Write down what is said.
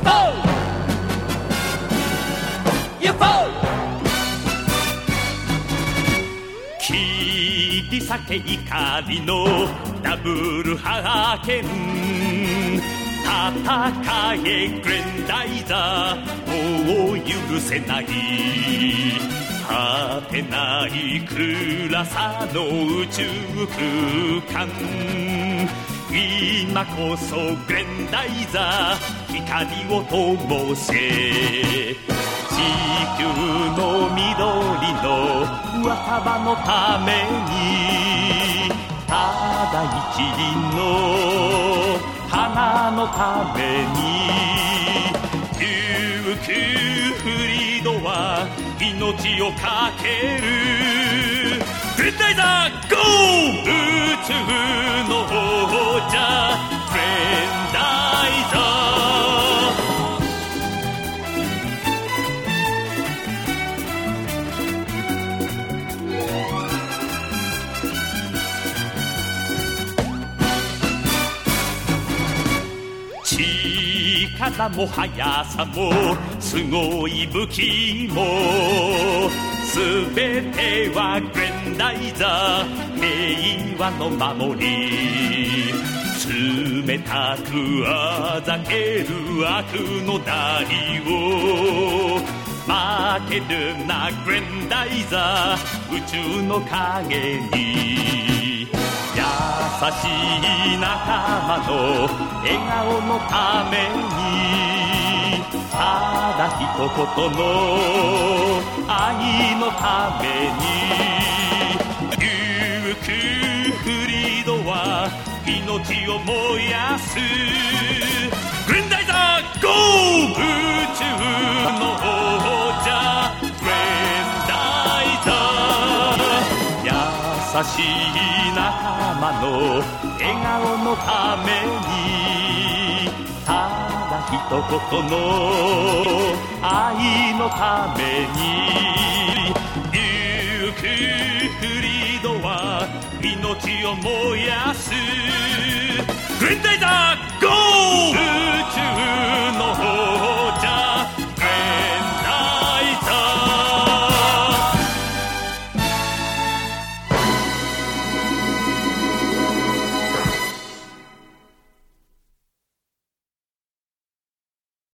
切り裂け怒りのダブルハーケン、戦えグレンダイザー、もう許せない、果てない暗さの宇宙空間、今こそグレンダイザー、光を灯せ、地球の緑の若葉のために、ただ一輪の花のために、琉球フリードは命をかける、グレンダイザーゴー、宇宙の王者グレンダイザー。力も速さもすごい武器も、すべてはグレンダイザー、平和の守り、冷たくあざける悪の代を、負けるなグレンダイザー、宇宙の影に、優しい仲間の笑顔のために、ただ一言の愛のために、琉球フリードは命を燃やす、グレンダイザーゴー、宇宙の王者グレンダイザー、優しい仲間の笑顔のために、ただ一言の愛のために、琉球フリードは命を燃やす、グレンダイザーゴー、宇宙の